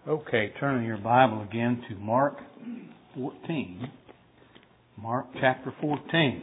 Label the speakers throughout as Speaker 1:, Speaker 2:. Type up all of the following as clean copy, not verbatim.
Speaker 1: Okay, turn your Bible again to Mark 14. Mark chapter 14.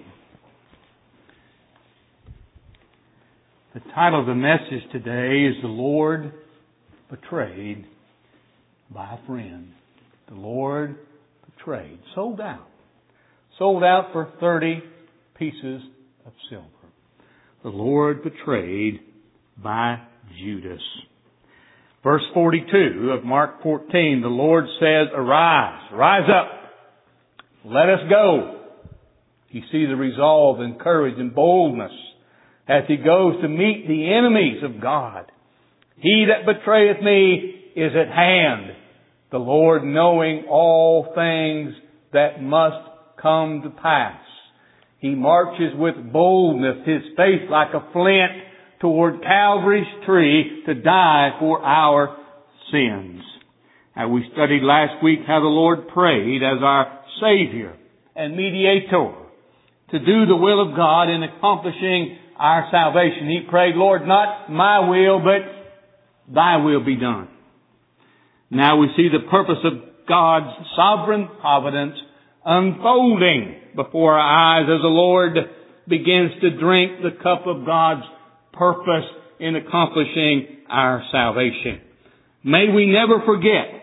Speaker 1: The title of the message today is The Lord Betrayed by a Friend. The Lord betrayed. Sold out. Sold out for 30 pieces of silver. The Lord betrayed by Judas. Verse 42 of Mark 14, the Lord says, "Arise, rise up, let us go." You see the resolve and courage and boldness as He goes to meet the enemies of God. "He that betrayeth me is at hand." The Lord knowing all things that must come to pass. He marches with boldness, His face like a flint, toward Calvary's tree to die for our sins. And we studied last week how the Lord prayed as our Savior and mediator to do the will of God in accomplishing our salvation. He prayed, "Lord, not my will, but Thy will be done." Now we see the purpose of God's sovereign providence unfolding before our eyes as the Lord begins to drink the cup of God's purpose in accomplishing our salvation. May we never forget,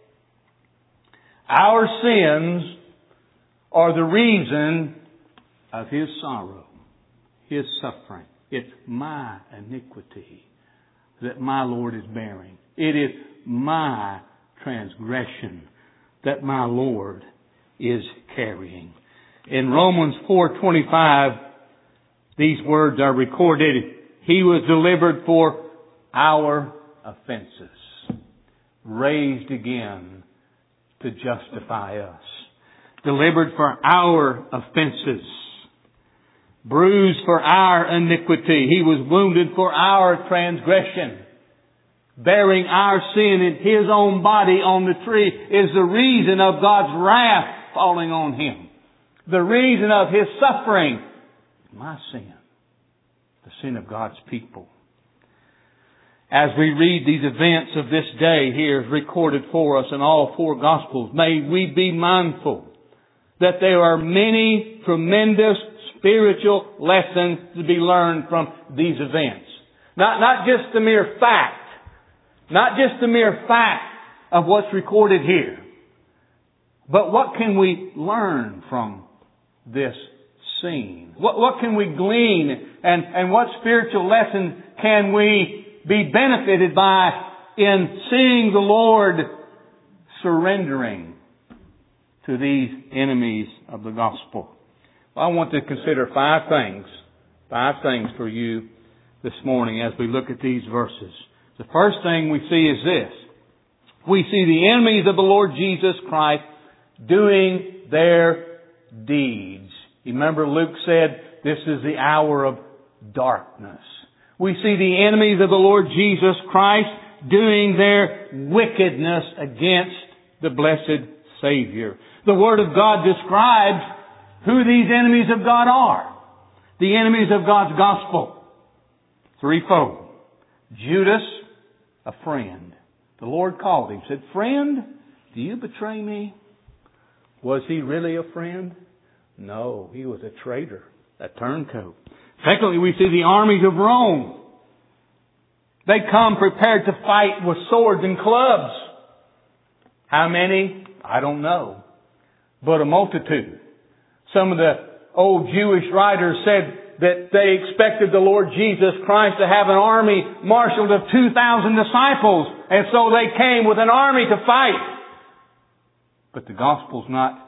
Speaker 1: our sins are the reason of His sorrow, His suffering. It's my iniquity that my Lord is bearing. It is my transgression that my Lord is carrying. In Romans 4:25, these words are recorded. He was delivered for our offenses, raised again to justify us. Delivered for our offenses, bruised for our iniquity. He was wounded for our transgression. Bearing our sin in His own body on the tree is the reason of God's wrath falling on Him. The reason of His suffering, my sin. The sin of God's people. As we read these events of this day here recorded for us in all four Gospels, may we be mindful that there are many tremendous spiritual lessons to be learned from these events. Not just the mere fact. Not just the mere fact of what's recorded here. But what can we learn from this scene? What can we glean and what spiritual lesson can we be benefited by in seeing the Lord surrendering to these enemies of the gospel? Well, I want to consider five things for you this morning as we look at these verses. The first thing we see is this. We see the enemies of the Lord Jesus Christ doing their deeds. You remember Luke said, this is the hour of darkness. We see the enemies of the Lord Jesus Christ doing their wickedness against the blessed Savior. The Word of God describes who these enemies of God are. The enemies of God's gospel. Threefold. Judas, a friend. The Lord called him, said, "Friend, do you betray me?" Was he really a friend? No, he was a traitor, a turncoat. Secondly, we see the armies of Rome. They come prepared to fight with swords and clubs. How many? I don't know. But a multitude. Some of the old Jewish writers said that they expected the Lord Jesus Christ to have an army marshaled of 2,000 disciples. And so they came with an army to fight. But the gospel's not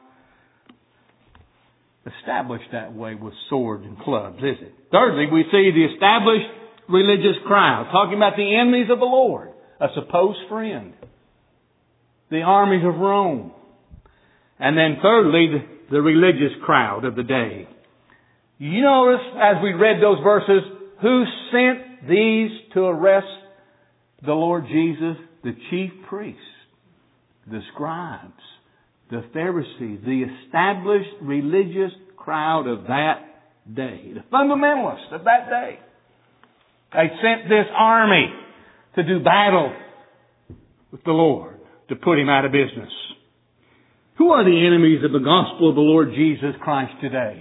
Speaker 1: established that way with swords and clubs, is it? Thirdly, we see the established religious crowd, talking about the enemies of the Lord, a supposed friend, the armies of Rome. And then thirdly, the religious crowd of the day. You notice, as we read those verses, who sent these to arrest the Lord Jesus? The chief priests, the scribes, the Pharisees, the established religious crowd of that day. The fundamentalists of that day. They sent this army to do battle with the Lord. to put Him out of business. Who are the enemies of the gospel of the Lord Jesus Christ today?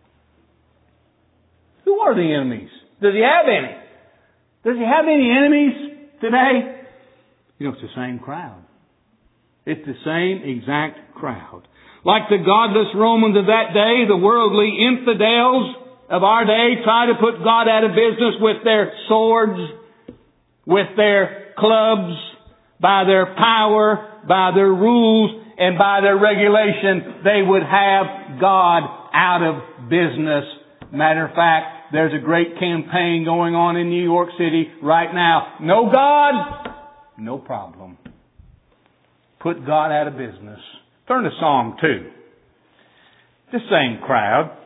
Speaker 1: Who are the enemies? Does He have any? Does He have any enemies today? You know, it's the same crowd. It's the same exact crowd. Like the godless Romans of that day, the worldly infidels of our day try to put God out of business with their swords, with their clubs, by their power, by their rules, and by their regulation. They would have God out of business. Matter of fact, there's a great campaign going on in New York City right now. No God, no problem. Put God out of business. Turn to Psalm 2. The same crowd.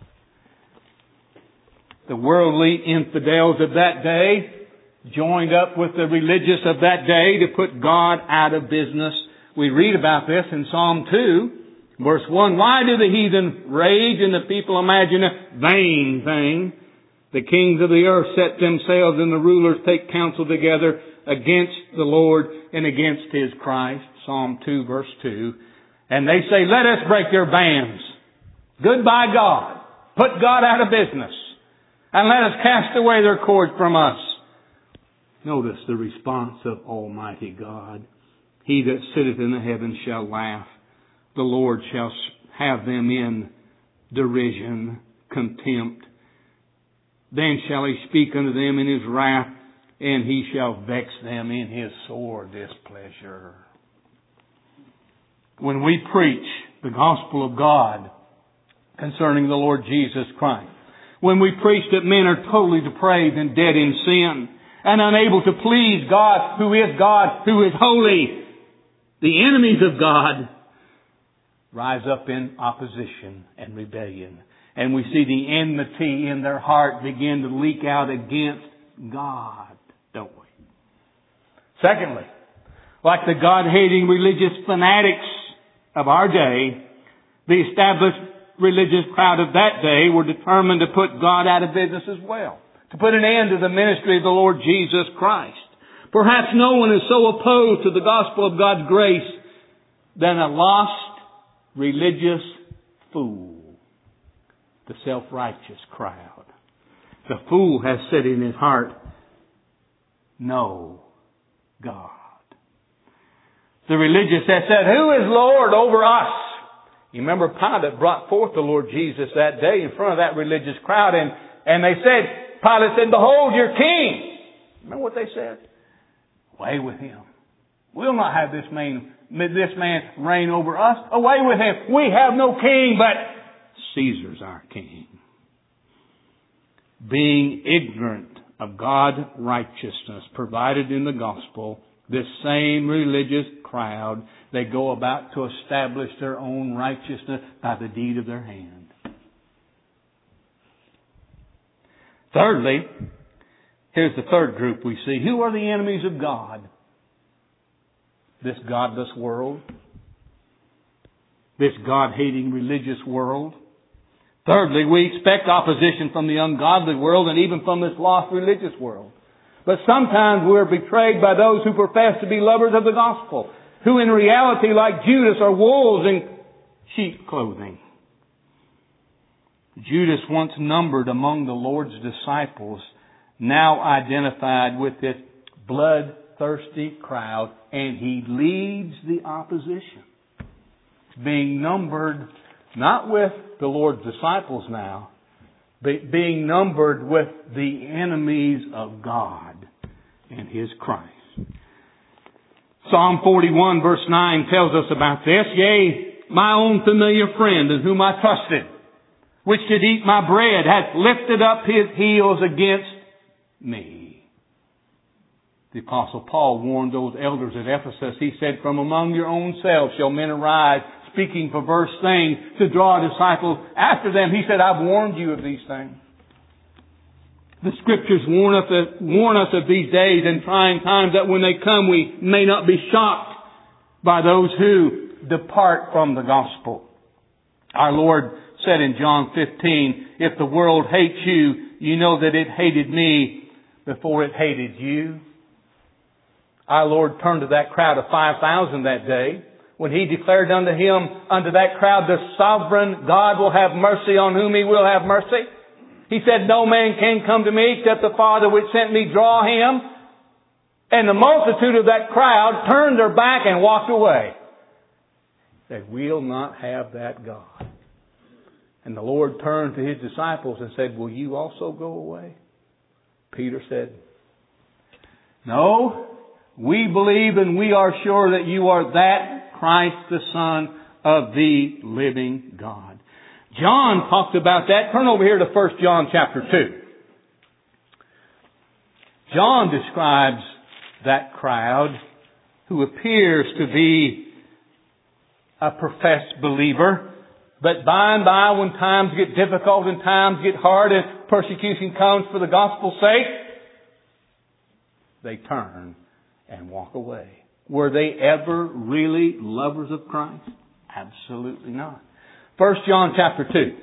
Speaker 1: The worldly infidels of that day joined up with the religious of that day to put God out of business. We read about this in Psalm 2, verse 1. Why do the heathen rage and the people imagine a vain thing? The kings of the earth set themselves and the rulers take counsel together against the Lord and against His Christ. Psalm 2, verse 2. And they say, let us break their bands. Goodbye, God. Put God out of business. And let us cast away their cords from us. Notice the response of Almighty God. He that sitteth in the heavens shall laugh. The Lord shall have them in derision, contempt. Then shall He speak unto them in His wrath, and He shall vex them in His sore displeasure. When we preach the gospel of God concerning the Lord Jesus Christ, when we preach that men are totally depraved and dead in sin and unable to please God, who is holy, the enemies of God rise up in opposition and rebellion. And we see the enmity in their heart begin to leak out against God, don't we? Secondly, like the God-hating religious fanatics of our day, the established religious crowd of that day were determined to put God out of business as well, to put an end to the ministry of the Lord Jesus Christ. Perhaps no one is so opposed to the gospel of God's grace than a lost religious fool, the self-righteous crowd. The fool has said in his heart, no God. The religious has said, who is Lord over us? You remember Pilate brought forth the Lord Jesus that day in front of that religious crowd, and they said, Pilate said, behold your king. Remember what they said? Away with him. We'll not have this man reign over us. Away with him. We have no king, but Caesar's our king. Being ignorant of God's righteousness provided in the gospel, this same religious crowd, they go about to establish their own righteousness by the deed of their hand. Thirdly, here's the third group we see. Who are the enemies of God? This godless world. This God-hating religious world. Thirdly, we expect opposition from the ungodly world and even from this lost religious world. But sometimes we're betrayed by those who profess to be lovers of the gospel, who in reality, like Judas, are wolves in sheep clothing. Judas, once numbered among the Lord's disciples, now identified with this bloodthirsty crowd, and he leads the opposition. Being numbered not with the Lord's disciples now, but being numbered with the enemies of God and His Christ. Psalm 41 verse 9 tells us about this. Yea, my own familiar friend in whom I trusted, which did eat my bread, hath lifted up his heels against me. The Apostle Paul warned those elders at Ephesus. He said, from among your own selves shall men arise, speaking perverse things to draw disciples after them. He said, I've warned you of these things. The Scriptures warn us of these days and trying times that when they come we may not be shocked by those who depart from the gospel. Our Lord said in John 15, if the world hates you, you know that it hated me before it hated you. Our Lord turned to that crowd of 5,000 that day when He declared unto that crowd, the sovereign God will have mercy on whom He will have mercy. He said, no man can come to me except the Father which sent me draw him. And the multitude of that crowd turned their back and walked away. They will not have that God. And the Lord turned to His disciples and said, will you also go away? Peter said, no, we believe and we are sure that you are that Christ, the Son of the living God. John talked about that. Turn over here to 1 John chapter 2. John describes that crowd who appears to be a professed believer, but by and by when times get difficult and times get hard and persecution comes for the gospel's sake, they turn and walk away. Were they ever really lovers of Christ? Absolutely not. 1 John chapter 2.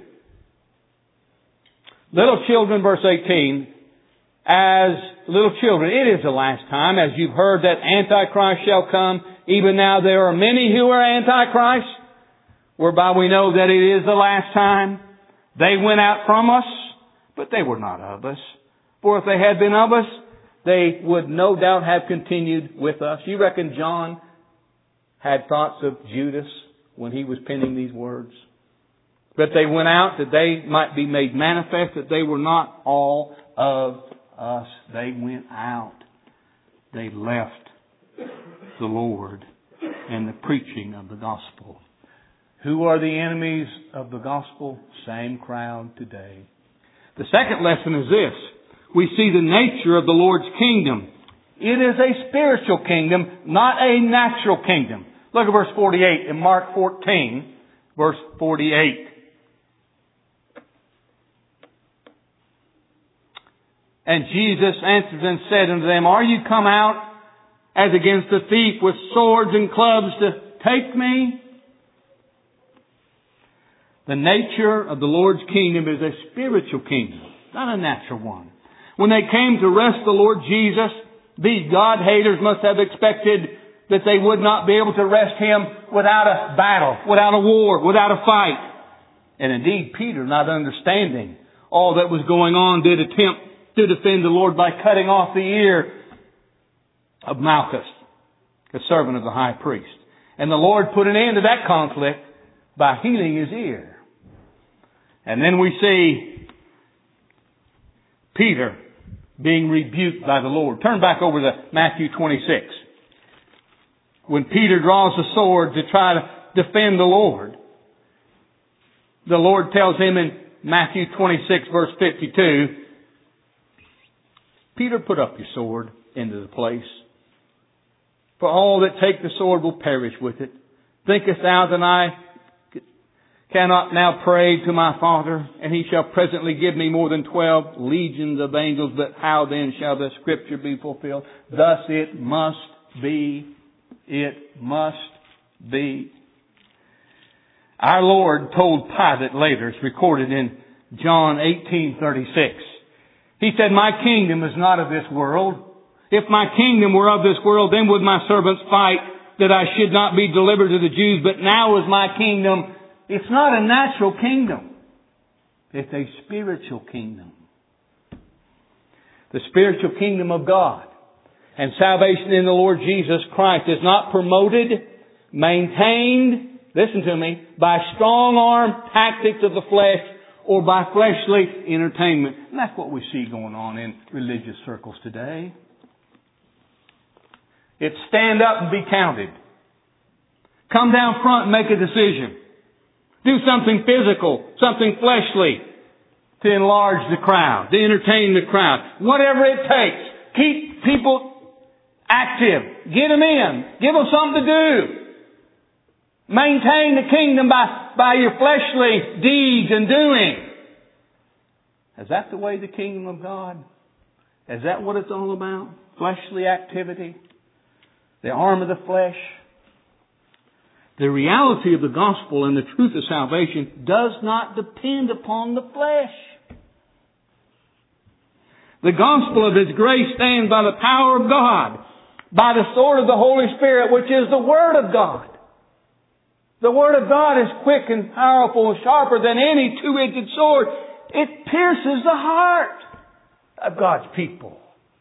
Speaker 1: Little children, verse 18, as little children, it is the last time, as you've heard that Antichrist shall come. Even now there are many who are Antichrist, whereby we know that it is the last time. They went out from us, but they were not of us. For if they had been of us, they would no doubt have continued with us. You reckon John had thoughts of Judas when he was penning these words? But they went out that they might be made manifest that they were not all of us. They went out. They left the Lord and the preaching of the gospel. Who are the enemies of the gospel? Same crowd today. The second lesson is this. We see the nature of the Lord's kingdom. It is a spiritual kingdom, not a natural kingdom. Look at verse 48 in Mark 14, verse 48. And Jesus answered and said unto them, are you come out as against a thief with swords and clubs to take me? The nature of the Lord's kingdom is a spiritual kingdom, not a natural one. When they came to arrest the Lord Jesus, these God-haters must have expected that they would not be able to arrest Him without a battle, without a war, without a fight. And indeed, Peter, not understanding all that was going on, did attempt to defend the Lord by cutting off the ear of Malchus, the servant of the high priest. And the Lord put an end to that conflict by healing his ear. And then we see Peter being rebuked by the Lord. Turn back over to Matthew 26. When Peter draws the sword to try to defend the Lord tells him in Matthew 26 verse 52, Peter, put up your sword into the place. For all that take the sword will perish with it. Thinkest thou that I cannot now pray to my Father, and He shall presently give me more than 12 legions of angels, but how then shall the Scripture be fulfilled? Thus it must be. It must be. Our Lord told Pilate later, it's recorded in John 18:36. He said, my kingdom is not of this world. If my kingdom were of this world, then would my servants fight that I should not be delivered to the Jews. But now is my kingdom. It's not a natural kingdom. It's a spiritual kingdom. The spiritual kingdom of God. And salvation in the Lord Jesus Christ is not promoted, maintained, listen to me, by strong arm tactics of the flesh or by fleshly entertainment. And that's what we see going on in religious circles today. It's stand up and be counted. Come down front and make a decision. Do something physical, something fleshly to enlarge the crowd, to entertain the crowd. Whatever it takes. Keep people active. Get them in. Give them something to do. Maintain the kingdom by your fleshly deeds and doing. Is that the way the kingdom of God? Is that what it's all about? Fleshly activity? The arm of the flesh? The reality of the gospel and the truth of salvation does not depend upon the flesh. The gospel of His grace stands by the power of God by the sword of the Holy Spirit, which is the Word of God. The Word of God is quick and powerful and sharper than any two-edged sword. It pierces the heart of God's people.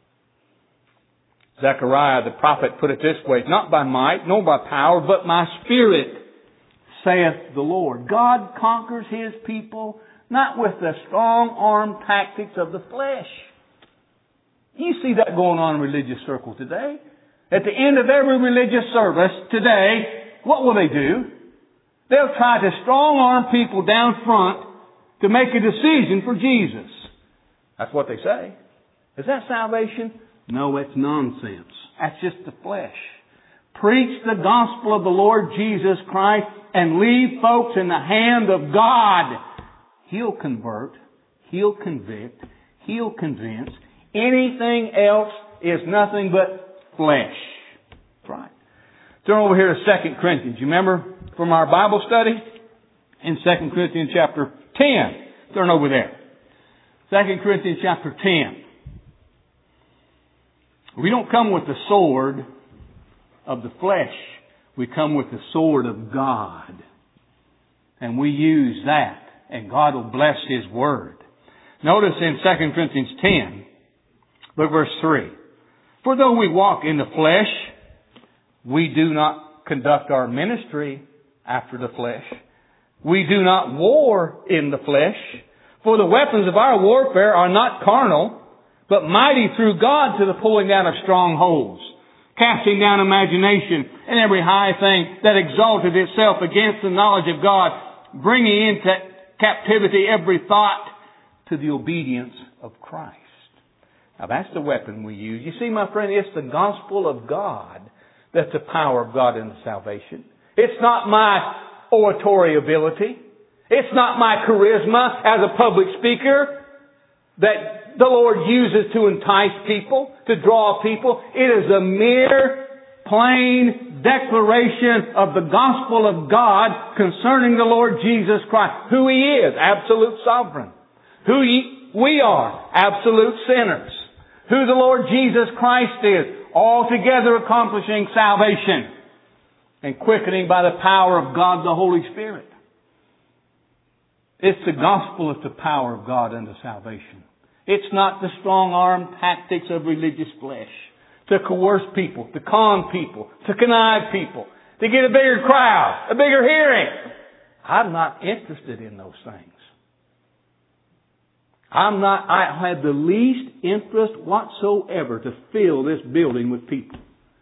Speaker 1: Zechariah the prophet put it this way, not by might, nor by power, but my Spirit, saith the Lord. God conquers His people, not with the strong-arm tactics of the flesh. You see that going on in religious circles today. At the end of every religious service today, what will they do? They'll try to strong-arm people down front to make a decision for Jesus. That's what they say. Is that salvation? No, it's nonsense. That's just the flesh. Preach the gospel of the Lord Jesus Christ and leave folks in the hand of God. He'll convert. He'll convict. He'll convince. Anything else is nothing but flesh. That's right. Turn over here to 2 Corinthians. You remember from our Bible study? In 2 Corinthians chapter 10. Turn over there. 2 Corinthians chapter 10. We don't come with the sword of the flesh. We come with the sword of God. And we use that. And God will bless His Word. Notice in 2 Corinthians 10, look verse 3. For though we walk in the flesh, we do not conduct our ministry after the flesh. We do not war in the flesh. For the weapons of our warfare are not carnal, but mighty through God to the pulling down of strongholds, casting down imagination and every high thing that exalted itself against the knowledge of God, bringing into captivity every thought to the obedience of Christ. Now that's the weapon we use. You see, my friend, it's the gospel of God that's the power of God in the salvation. It's not my oratory ability. It's not my charisma as a public speaker that the Lord uses to entice people, to draw people. It is a mere, plain declaration of the gospel of God concerning the Lord Jesus Christ. Who He is, absolute sovereign. Who we are, absolute sinners. Who the Lord Jesus Christ is, altogether accomplishing salvation and quickening by the power of God the Holy Spirit. It's the gospel of the power of God unto salvation. It's not the strong-arm tactics of religious flesh to coerce people, to con people, to connive people, to get a bigger crowd, a bigger hearing. I'm not interested in those things. I have the least interest whatsoever to fill this building with people.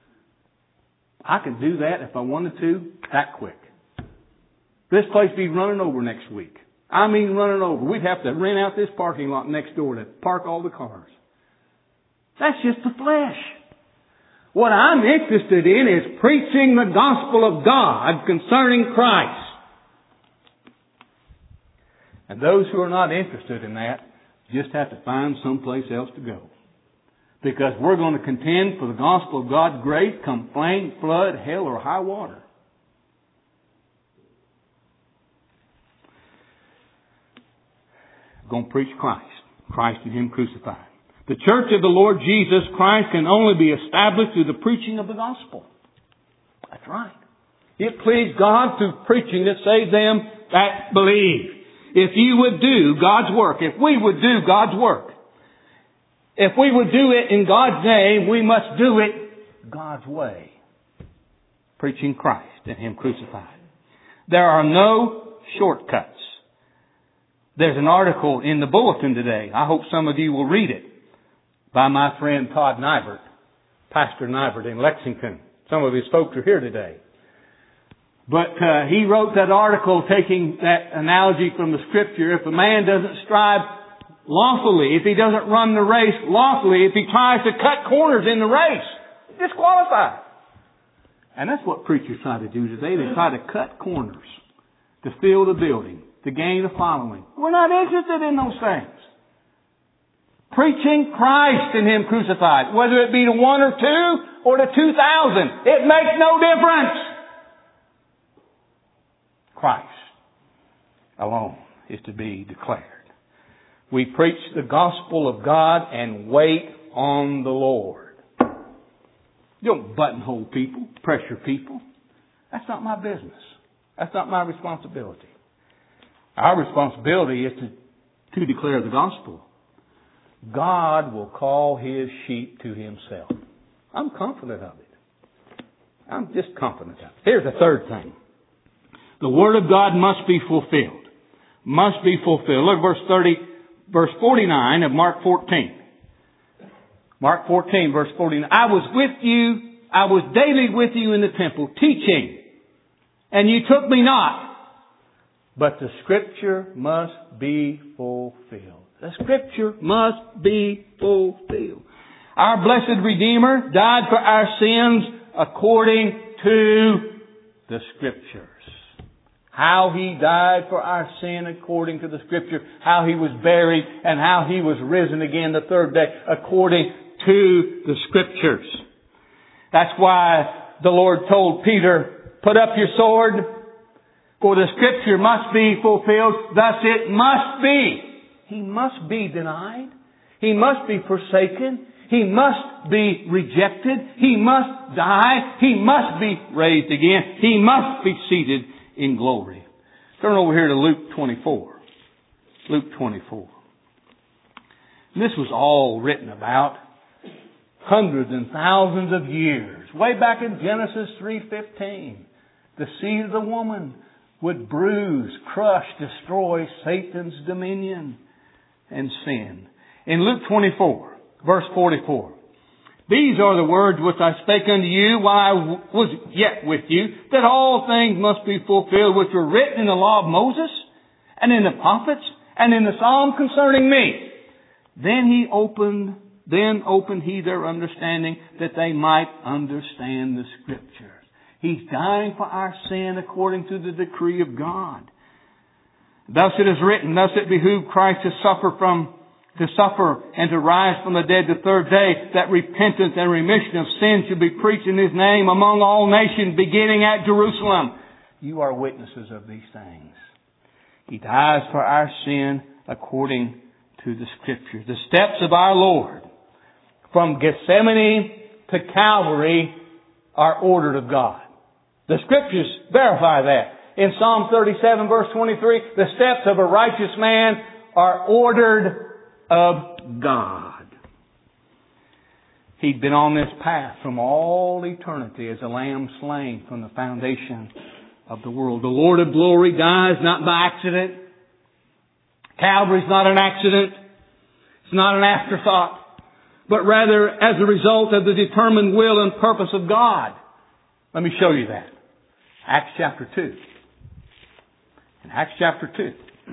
Speaker 1: I could do that if I wanted to, that quick. This place be running over next week. I mean running over. We'd have to rent out this parking lot next door to park all the cars. That's just the flesh. What I'm interested in is preaching the gospel of God concerning Christ. And those who are not interested in that just have to find someplace else to go. Because we're going to contend for the gospel of God's grace, come flame, flood, hell, or high water. We're going to preach Christ. Christ and Him crucified. The church of the Lord Jesus Christ can only be established through the preaching of the gospel. That's right. It pleased God through preaching to save them that believe. If you would do God's work, if we would do God's work, if we would do it in God's name, we must do it God's way. Preaching Christ and Him crucified. There are no shortcuts. There's an article in the bulletin today. I hope some of you will read it. By my friend Todd Nybert, Pastor Nybert in Lexington. Some of his folks are here today. But he wrote that article taking that analogy from the Scripture. If a man doesn't strive lawfully, if he doesn't run the race lawfully, if he tries to cut corners in the race, disqualified. And that's what preachers try to do today. They try to cut corners to fill the building, to gain a following. We're not interested in those things. Preaching Christ and Him crucified, whether it be to 1 or 2 or to 2,000, it makes no difference. Christ alone is to be declared. We preach the gospel of God and wait on the Lord. You don't buttonhole people, pressure people. That's not my business. That's not my responsibility. Our responsibility is to declare the gospel. God will call His sheep to Himself. I'm confident of it. I'm just confident of it. Here's the third thing. The Word of God must be fulfilled. Must be fulfilled. Look at verse 49 of Mark 14. Mark 14, verse 49. I was daily with you in the temple, teaching, and you took me not. But the Scripture must be fulfilled. The Scripture must be fulfilled. Our blessed Redeemer died for our sins according to the Scriptures. How He died for our sin according to the Scripture. How He was buried and how He was risen again the third day according to the Scriptures. That's why the Lord told Peter, put up your sword, for the Scripture must be fulfilled. Thus it must be. He must be denied. He must be forsaken. He must be rejected. He must die. He must be raised again. He must be seated in glory. Turn over here to Luke 24. Luke 24. And this was all written about hundreds and thousands of years. Way back in Genesis 3:15. The seed of the woman would bruise, crush, destroy Satan's dominion and sin. In Luke 24, verse 44. These are the words which I spake unto you while I was yet with you, that all things must be fulfilled which were written in the law of Moses, and in the prophets, and in the Psalm concerning me. Then opened he their understanding, that they might understand the Scriptures. He's dying for our sin according to the decree of God. Thus it is written, thus it behooved Christ to suffer and to rise from the dead the third day, that repentance and remission of sin should be preached in His name among all nations, beginning at Jerusalem. You are witnesses of these things. He dies for our sin according to the Scriptures. The steps of our Lord from Gethsemane to Calvary are ordered of God. The Scriptures verify that. In Psalm 37 verse 23, the steps of a righteous man are ordered of God. He'd been on this path from all eternity as a lamb slain from the foundation of the world. The Lord of glory dies not by accident. Calvary's not an accident. It's not an afterthought. But rather as a result of the determined will and purpose of God. Let me show you that. Acts chapter 2. In Acts chapter 2.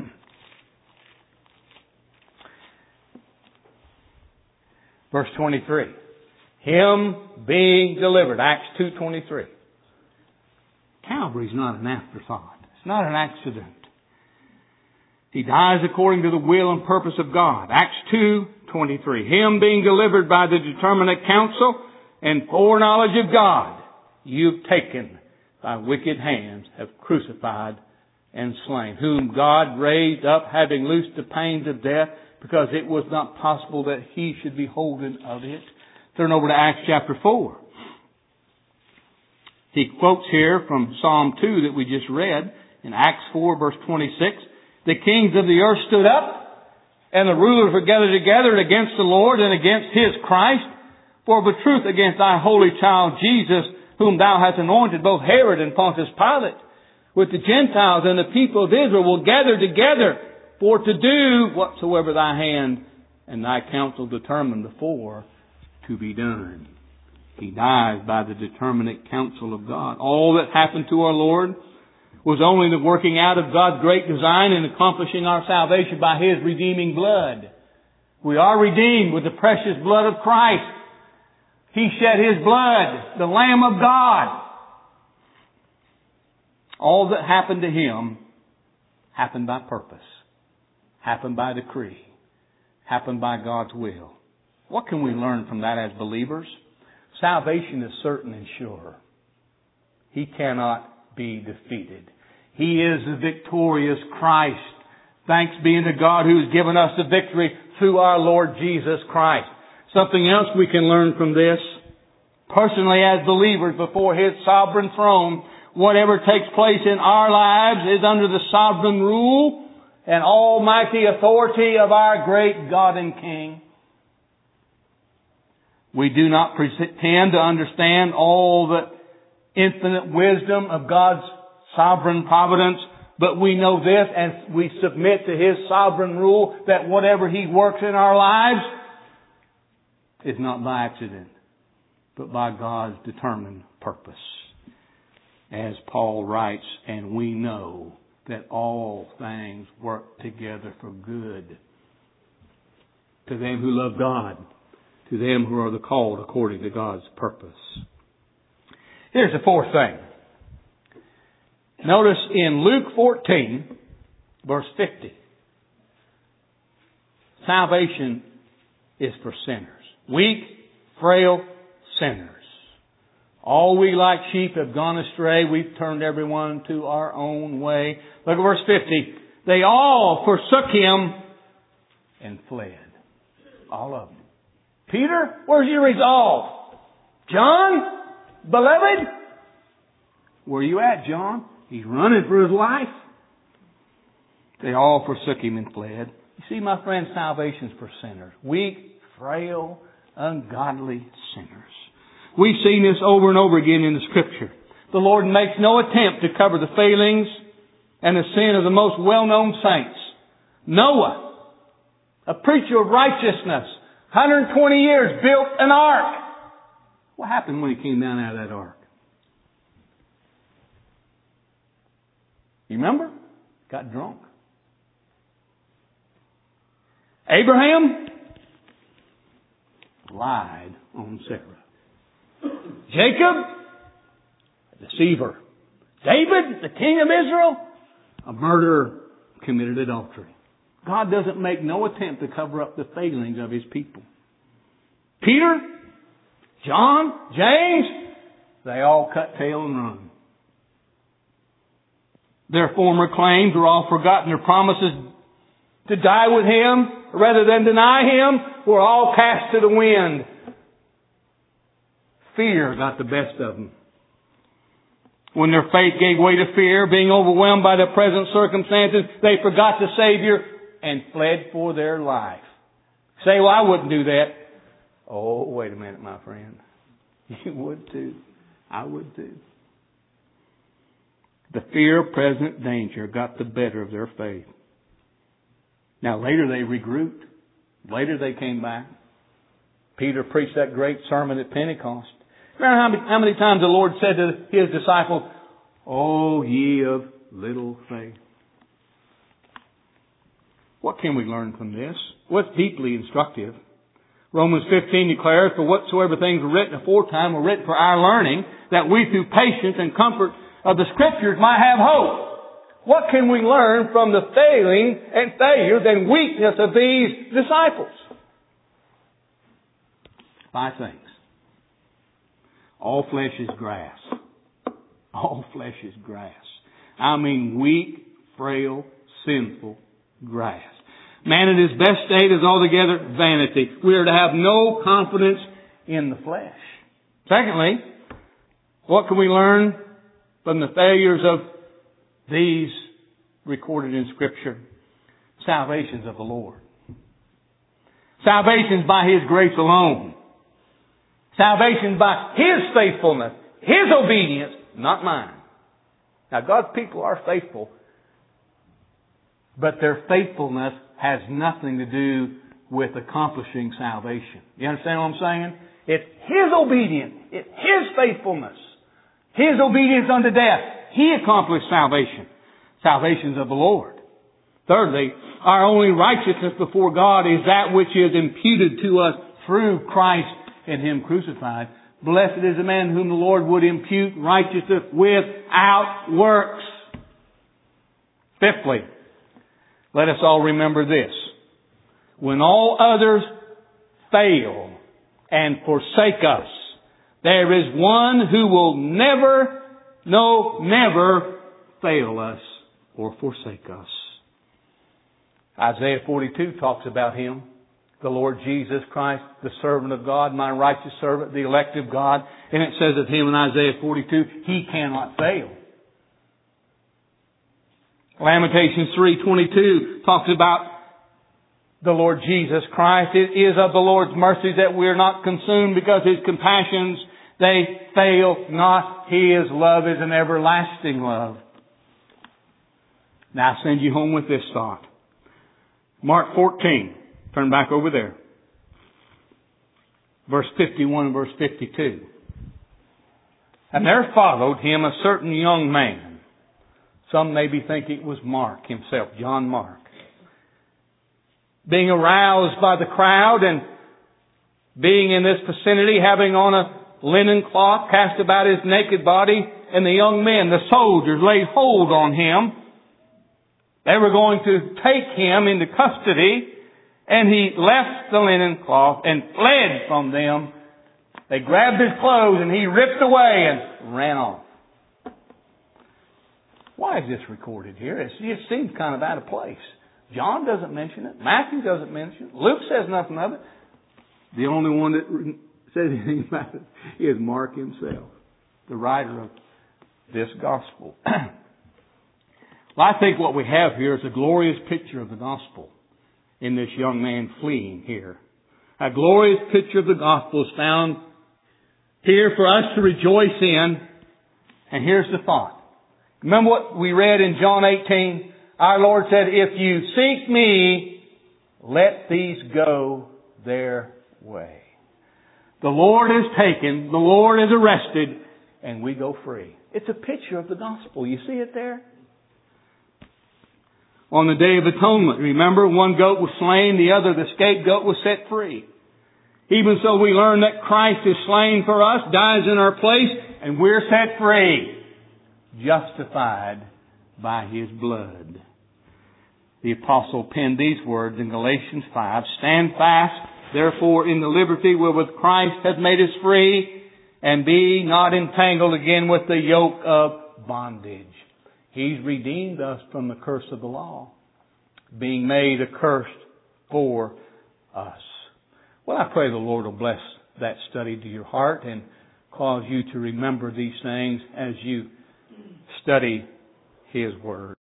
Speaker 1: Verse 23. Him being delivered. Acts 2:23. Calvary's not an afterthought. It's not an accident. He dies according to the will and purpose of God. Acts 2:23. Him being delivered by the determinate counsel and foreknowledge of God, you've taken by wicked hands, have crucified and slain, whom God raised up, having loosed the pains of death, because it was not possible that He should be holden of it. Turn over to Acts chapter 4. He quotes here from Psalm 2 that we just read, in Acts 4 verse 26. The kings of the earth stood up, and the rulers were gathered together against the Lord and against His Christ. For of a truth against Thy holy child Jesus, whom Thou hast anointed, both Herod and Pontius Pilate, with the Gentiles and the people of Israel, will gather together for to do whatsoever Thy hand and Thy counsel determined before to be done. He dies by the determinate counsel of God. All that happened to our Lord was only the working out of God's great design in accomplishing our salvation by His redeeming blood. We are redeemed with the precious blood of Christ. He shed His blood, the Lamb of God. All that happened to Him happened by purpose, happened by decree, happened by God's will. What can we learn from that as believers? Salvation is certain and sure. He cannot be defeated. He is the victorious Christ. Thanks be unto God who has given us the victory through our Lord Jesus Christ. Something else we can learn from this. personally as believers before His sovereign throne. Whatever takes place in our lives is under the sovereign rule and almighty authority of our great God and King. We do not pretend to understand all the infinite wisdom of God's sovereign providence, but we know this and we submit to His sovereign rule that whatever He works in our lives is not by accident, but by God's determined purpose. As Paul writes, and we know that all things work together for good to them who love God, to them who are the called according to God's purpose. Here's the fourth thing. Notice in Luke 14, verse 50, salvation is for sinners. Weak, frail sinners. All we like sheep have gone astray. We've turned everyone to our own way. Look at verse 50. They all forsook Him and fled. All of them. Peter, where's your resolve? John, beloved, where are you at, John? He's running for his life. They all forsook Him and fled. You see, my friend, salvation's for sinners. Weak, frail, ungodly sinners. We've seen this over and over again in the Scripture. The Lord makes no attempt to cover the failings and the sin of the most well-known saints. Noah, a preacher of righteousness, 120 years, built an ark. What happened when he came down out of that ark? You remember? Got drunk. Abraham lied on Sarah. Jacob, a deceiver. David, the king of Israel, a murderer, committed adultery. God doesn't make no attempt to cover up the failings of His people. Peter, John, James, they all cut tail and run. Their former claims were all forgotten. Their promises to die with Him rather than deny Him were all cast to the wind. Fear got the best of them. When their faith gave way to fear, being overwhelmed by the present circumstances, they forgot the Savior and fled for their life. Say, well, I wouldn't do that. Oh, wait a minute, my friend. You would too. I would too. The fear of present danger got the better of their faith. Now later they regrouped. Later they came back. Peter preached that great sermon at Pentecost. Remember how many times the Lord said to His disciples, "O ye of little faith." What can we learn from this? Well, it's deeply instructive. Romans 15 declares, "For whatsoever things were written aforetime were written for our learning, that we through patience and comfort of the Scriptures might have hope." What can we learn from the failing and failures and weakness of these disciples? 5 things. All flesh is grass. All flesh is grass. I mean weak, frail, sinful grass. Man in his best state is altogether vanity. We are to have no confidence in the flesh. Secondly, what can we learn from the failures of these recorded in Scripture? Salvation's of the Lord. Salvation's by His grace alone. Salvation by His faithfulness, His obedience, not mine. Now God's people are faithful, but their faithfulness has nothing to do with accomplishing salvation. You understand what I'm saying? It's His obedience. It's His faithfulness. His obedience unto death. He accomplished salvation. Salvation's of the Lord. Thirdly, our only righteousness before God is that which is imputed to us through Christ and Him crucified. Blessed is the man whom the Lord would impute righteousness without works. Fifthly, let us all remember this. When all others fail and forsake us, there is one who will never fail us or forsake us. Isaiah 42 talks about Him. the Lord Jesus Christ, the servant of God, my righteous servant, the elect of God. And it says of Him in Isaiah 42, He cannot fail. Lamentations 3:22 talks about the Lord Jesus Christ. It is of the Lord's mercy that we are not consumed, because His compassions, they fail not. His love is an everlasting love. Now I send you home with this thought. Mark 14. Turn back over there. Verse 51 and verse 52. And there followed Him a certain young man. Some maybe think it was Mark himself, John Mark. Being aroused by the crowd and being in this vicinity, having on a linen cloth cast about His naked body, and the young men, the soldiers, laid hold on Him. They were going to take Him into custody, and He left the linen cloth and fled from them. They grabbed His clothes and He ripped away and ran off. Why is this recorded here? It seems kind of out of place. John doesn't mention it. Matthew doesn't mention it. Luke says nothing of it. The only one that says anything about it is Mark himself, the writer of this gospel. Well, I think what we have here is a glorious picture of the gospel in this young man fleeing here. A glorious picture of the gospel is found here for us to rejoice in. And here's the thought. Remember what we read in John 18? Our Lord said, if you seek Me, let these go their way. The Lord is taken, the Lord is arrested, and we go free. It's a picture of the gospel. You see it there? On the Day of Atonement, remember, one goat was slain, the other, the scapegoat, was set free. Even so, we learn that Christ is slain for us, dies in our place, and we're set free, justified by His blood. The apostle penned these words in Galatians 5, Stand fast, therefore, in the liberty wherewith Christ hath made us free, and be not entangled again with the yoke of bondage. He's redeemed us from the curse of the law, being made a curse for us. Well, I pray the Lord will bless that study to your heart and cause you to remember these things as you study His Word.